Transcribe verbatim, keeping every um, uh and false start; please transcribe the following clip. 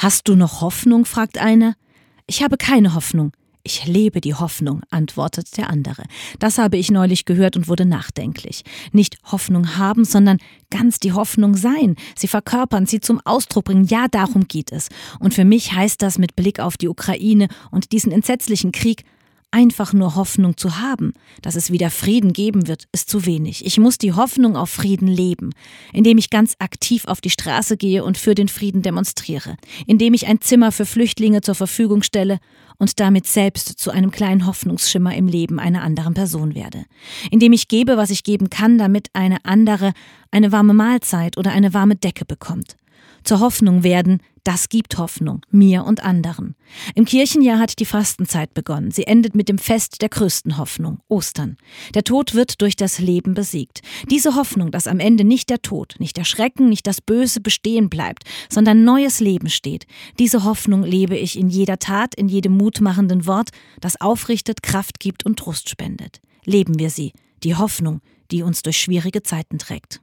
»Hast du noch Hoffnung?« fragt einer. »Ich habe keine Hoffnung. Ich lebe die Hoffnung«, antwortet der andere. Das habe ich neulich gehört und wurde nachdenklich. Nicht Hoffnung haben, sondern ganz die Hoffnung sein, sie verkörpern, sie zum Ausdruck bringen. Ja, darum geht es. Und für mich heißt das mit Blick auf die Ukraine und diesen entsetzlichen Krieg, einfach nur Hoffnung zu haben, dass es wieder Frieden geben wird, ist zu wenig. Ich muss die Hoffnung auf Frieden leben, indem ich ganz aktiv auf die Straße gehe und für den Frieden demonstriere, indem ich ein Zimmer für Flüchtlinge zur Verfügung stelle und damit selbst zu einem kleinen Hoffnungsschimmer im Leben einer anderen Person werde, indem ich gebe, was ich geben kann, damit eine andere eine warme Mahlzeit oder eine warme Decke bekommt. Zur Hoffnung werden, das gibt Hoffnung, mir und anderen. Im Kirchenjahr hat die Fastenzeit begonnen. Sie endet mit dem Fest der größten Hoffnung, Ostern. Der Tod wird durch das Leben besiegt. Diese Hoffnung, dass am Ende nicht der Tod, nicht der Schrecken, nicht das Böse bestehen bleibt, sondern neues Leben steht. Diese Hoffnung lebe ich in jeder Tat, in jedem mutmachenden Wort, das aufrichtet, Kraft gibt und Trost spendet. Leben wir sie, die Hoffnung, die uns durch schwierige Zeiten trägt.